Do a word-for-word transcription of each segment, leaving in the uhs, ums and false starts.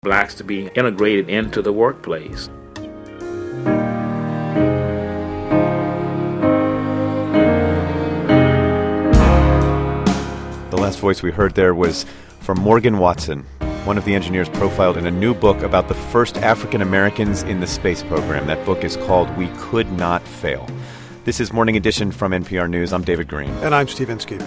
blacks to be integrated into the workplace. The last voice we heard there was from Morgan Watson, one of the engineers profiled in a new book about the first African Americans in the space program. That book is called We Could Not Fail. This is Morning Edition from N P R News. I'm David Green. And I'm Steve Inskeep.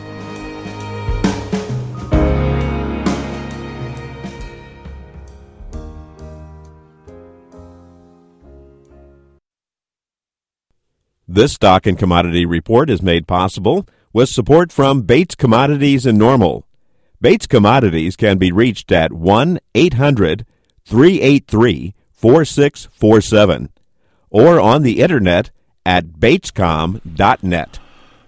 This stock and commodity report is made possible with support from Bates Commodities in Normal. Bates Commodities can be reached at one eight hundred three eight three four six four seven or on the internet at batescom dot net.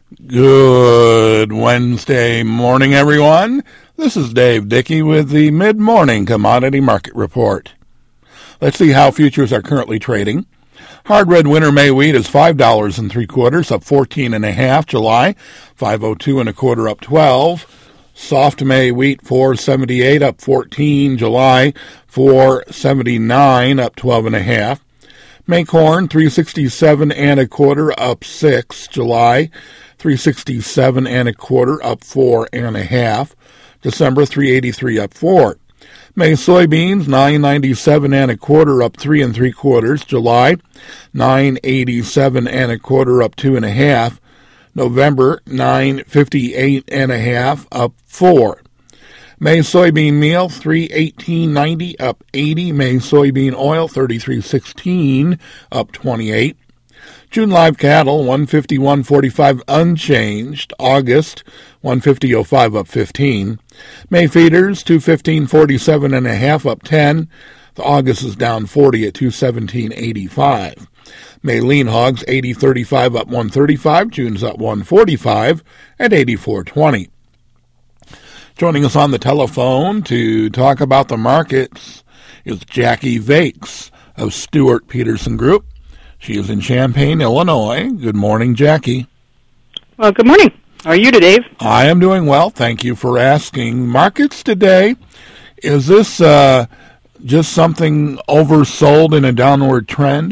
Good Wednesday morning, everyone. This is Dave Dickey with the Mid-Morning Commodity Market Report. Let's see how futures are currently trading. Hard red winter May wheat is five dollars and three quarters, up fourteen and a half. July, five oh two and a quarter, up twelve. Soft May wheat four seventy-eight, up fourteen. July, four seventy-nine, up twelve and a half. May corn three sixty-seven and a quarter, up six. July, three sixty-seven and a quarter, up four and a half. December, three eighty-three, up four. May soybeans nine ninety-seven and a quarter, up three and three quarters. July, nine eighty-seven and a quarter, up two and a half. November, nine fifty-eight and a half, up four. May soybean meal three eighteen ninety, up eighty. May soybean oil thirty-three sixteen, up twenty-eight. June live cattle one fifty-one forty-five unchanged. August one fifty oh five, up fifteen. May feeders two fifteen forty-seven and a half, up ten. The August is down forty at two seventeen eighty-five. May lean hogs eighty thirty-five, up one thirty-five. June's up one forty-five at eighty-four twenty. Joining us on the telephone to talk about the markets is Jackie Vakes of Stewart Peterson Group. She is in Champaign, Illinois. Good morning, Jackie. Well, good morning. How are you today, Dave? I am doing well. Thank you for asking. Markets today, is this uh, just something oversold in a downward trend?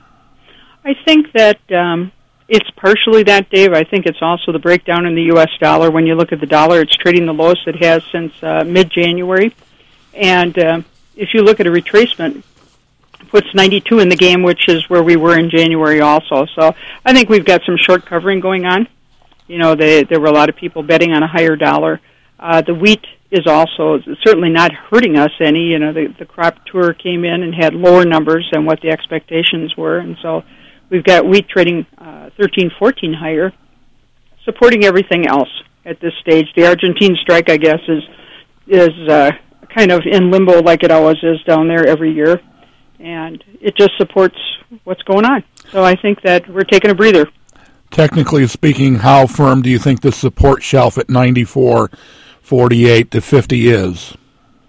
I think that um, it's partially that, Dave. I think it's also the breakdown in the U S dollar. When you look at the dollar, it's trading the lowest it has since uh, mid-January. And uh, if you look at a retracement, puts ninety-two in the game, which is where we were in January also. So I think we've got some short covering going on. You know, they, there were a lot of people betting on a higher dollar. Uh, the wheat is also certainly not hurting us any. You know, the, the crop tour came in and had lower numbers than what the expectations were, and so we've got wheat trading uh, thirteen, fourteen higher, supporting everything else at this stage. The Argentine strike, I guess, is is uh, kind of in limbo like it always is down there every year, and it just supports what's going on. So I think that we're taking a breather. Technically speaking, how firm do you think the support shelf at ninety-four forty-eight to fifty is?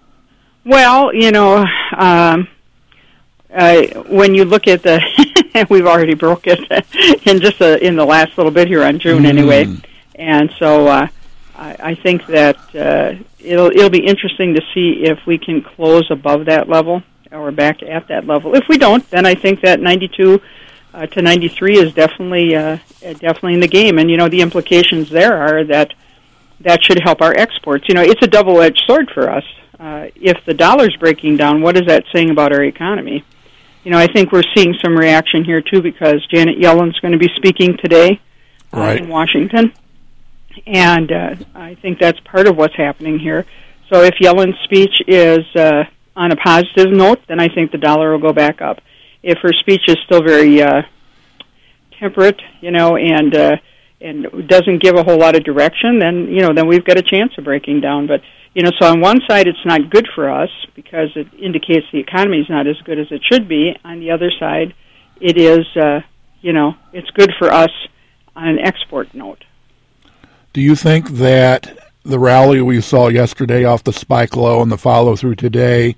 Well, you know, um, uh, when you look at the, we've already broke it in just a, in the last little bit here on June mm. anyway, and so uh, I, I think that uh, it'll it'll be interesting to see if we can close above that level or back at that level. If we don't, then I think that ninety-two Uh, to ninety-three is definitely uh, definitely in the game, and you know the implications there are that that should help our exports. You know, it's a double-edged sword for us. Uh, if the dollar's breaking down, what is that saying about our economy? You know, I think we're seeing some reaction here too because Janet Yellen's going to be speaking today uh, right. in Washington, and uh, I think that's part of what's happening here. So if Yellen's speech is uh, on a positive note, then I think the dollar will go back up. If her speech is still very uh, temperate, you know, and uh, and doesn't give a whole lot of direction, then you know, then we've got a chance of breaking down. But you know, so on one side, it's not good for us because it indicates the economy is not as good as it should be. On the other side, it is, uh, you know, it's good for us on an export note. Do you think that the rally we saw yesterday off the spike low and the follow through today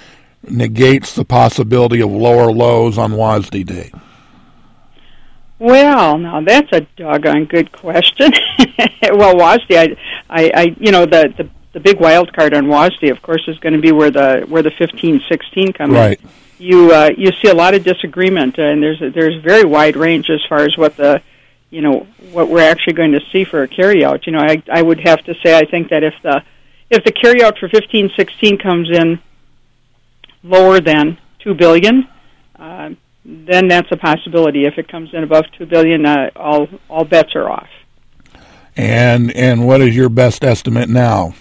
negates the possibility of lower lows on W A S D Day? Well, now that's a doggone good question. Well, W A S D, I, I, I, you know, the, the the big wild card on W A S D, of course, is going to be where the where the fifteen sixteen come right. in. You uh, you see a lot of disagreement, and there's a, there's very wide range as far as what the you know what we're actually going to see for a carryout. You know, I I would have to say I think that if the if the carryout for fifteen sixteen comes in lower than two billion, uh, then that's a possibility. If it comes in above two billion, uh, all all bets are off. And and what is your best estimate now?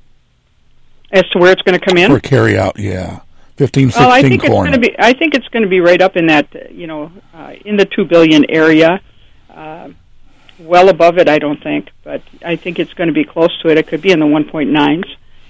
As to where it's going to come in? For carryout, yeah. fifteen sixteen well, I think corn. it's going to be. I think it's going to be right up in that, you know, uh, in the two billion area. Uh, well above it, I don't think, but I think it's going to be close to it. It could be in the one point nines,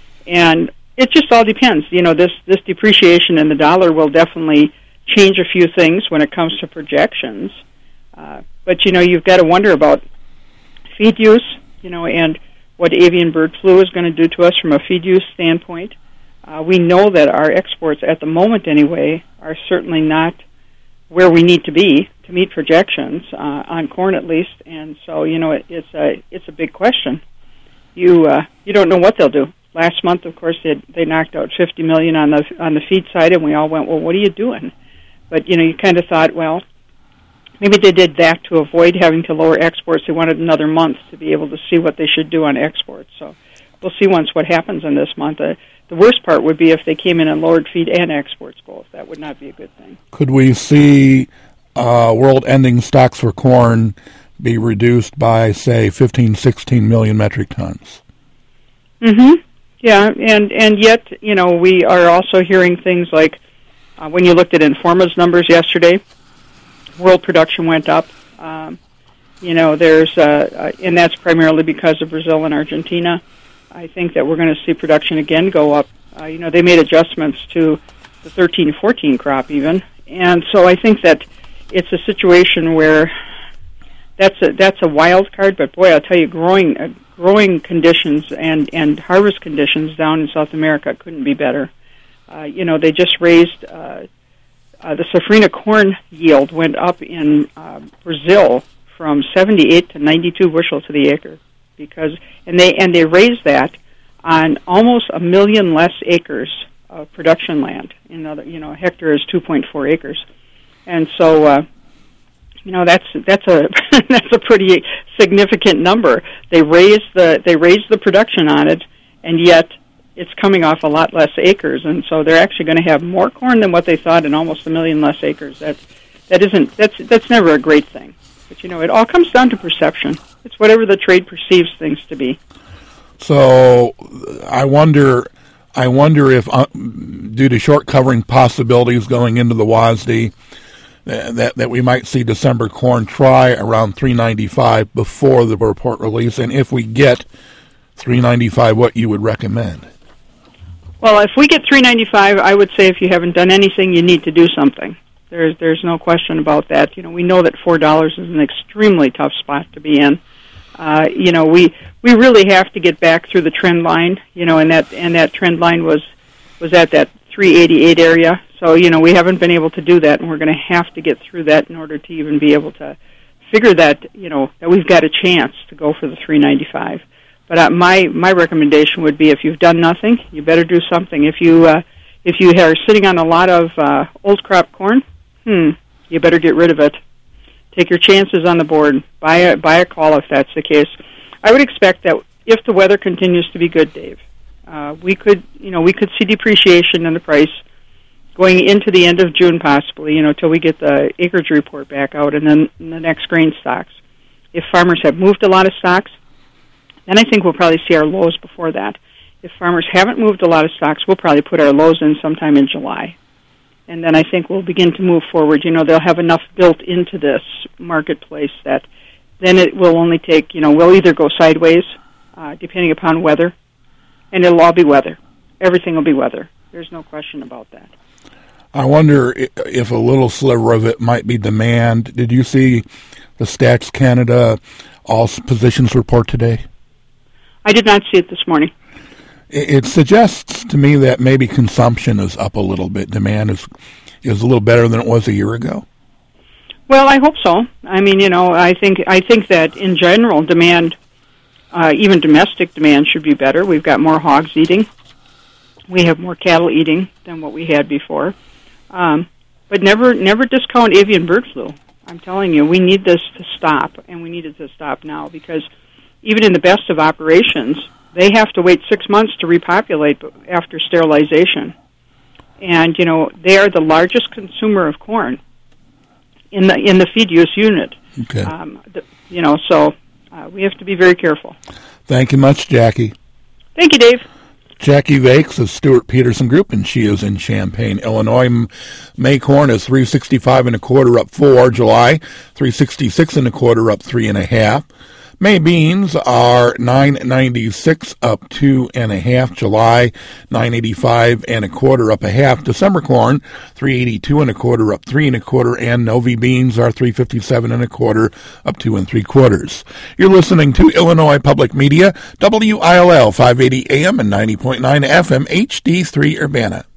and it just all depends. You know, this this depreciation in the dollar will definitely change a few things when it comes to projections. Uh, but you know, you've got to wonder about feed use, you know, and what avian bird flu is going to do to us from a feed use standpoint. Uh, we know that our exports, at the moment anyway, are certainly not where we need to be to meet projections, uh, on corn at least, and so, you know, it, it's a it's a big question. You uh, you don't know what they'll do. Last month, of course, they they knocked out fifty million on the on the feed side, and we all went, well, what are you doing? But, you know, you kind of thought, well, maybe they did that to avoid having to lower exports. They wanted another month to be able to see what they should do on exports. So we'll see once what happens in this month. Uh, the worst part would be if they came in and lowered feed and exports both. That would not be a good thing. Could we see uh, world-ending stocks for corn be reduced by, say, fifteen, sixteen million metric tons? Mm-hmm. Yeah, and, and yet, you know, we are also hearing things like uh, when you looked at Informa's numbers yesterday, world production went up. Um, you know, there's, uh, uh, and that's primarily because of Brazil and Argentina. I think that we're going to see production again go up. Uh, you know, they made adjustments to the thirteen fourteen crop even. And so I think that it's a situation where that's a, that's a wild card, but boy, I'll tell you, growing, uh, growing conditions and, and harvest conditions down in South America couldn't be better. Uh, you know, they just raised, uh, Uh, the safrinha corn yield went up in uh, Brazil from seventy-eight to ninety-two bushel to the acre, because and they and they raised that on almost a million less acres of production land. In other, you know, a hectare is two point four acres, and so uh, you know that's that's a that's a pretty significant number. They raised the they raised the production on it, and yet it's coming off a lot less acres, and so they're actually going to have more corn than what they thought in almost a million less acres. That that isn't that's that's never a great thing. But you know, it all comes down to perception. It's whatever the trade perceives things to be. So I wonder, I wonder if uh, due to short covering possibilities going into the W A S D, uh, that that we might see December corn try around three ninety-five before the report release, and if we get three ninety-five, what you would recommend? Well, if we get three ninety-five, I would say if you haven't done anything, you need to do something. There's there's no question about that. You know, we know that four dollars is an extremely tough spot to be in. Uh, you know, we we really have to get back through the trend line. You know, and that and that trend line was was at that three eighty-eight area. So you know, we haven't been able to do that, and we're going to have to get through that in order to even be able to figure that you know that we've got a chance to go for the three ninety-five. But uh, my my recommendation would be if you've done nothing, you better do something. If you uh, if you are sitting on a lot of uh, old crop corn, hmm, you better get rid of it. Take your chances on the board. Buy a buy a call if that's the case. I would expect that if the weather continues to be good, Dave, uh, we could you know we could see depreciation in the price going into the end of June possibly. You know, till we get the acreage report back out, and then the next grain stocks. If farmers have moved a lot of stocks, then I think we'll probably see our lows before that. If farmers haven't moved a lot of stocks, we'll probably put our lows in sometime in July. And then I think we'll begin to move forward. You know, they'll have enough built into this marketplace that then it will only take, you know, we'll either go sideways, uh, depending upon weather, and it'll all be weather. Everything will be weather. There's no question about that. I wonder if a little sliver of it might be demand. Did you see the Stats Canada all positions report today? I did not see it this morning. It suggests to me that maybe consumption is up a little bit. Demand is is a little better than it was a year ago. Well, I hope so. I mean, you know, I think I think that in general, demand Uh, even domestic demand should be better. We've got more hogs eating. We have more cattle eating than what we had before. Um, but never never discount avian bird flu. I'm telling you, we need this to stop, and we need it to stop now, because even in the best of operations, they have to wait six months to repopulate after sterilization. And, you know, they are the largest consumer of corn in the in the feed use unit. Okay. Um, the, you know, so uh, we have to be very careful. Thank you much, Jackie. Thank you, Dave. Jackie Vakes of Stewart Peterson Group, and she is in Champaign, Illinois. May corn is three sixty-five and a quarter, up four. July three sixty-six and a quarter, up three and a half. May beans are nine ninety-six, up two and a half. July nine eighty-five and a quarter, up a half. December corn three eighty-two and a quarter, up three and a quarter. And Novi beans are three fifty-seven and a quarter, up two and three quarters. You're listening to Illinois Public Media, W I L L five eighty A M and ninety point nine F M, H D three Urbana.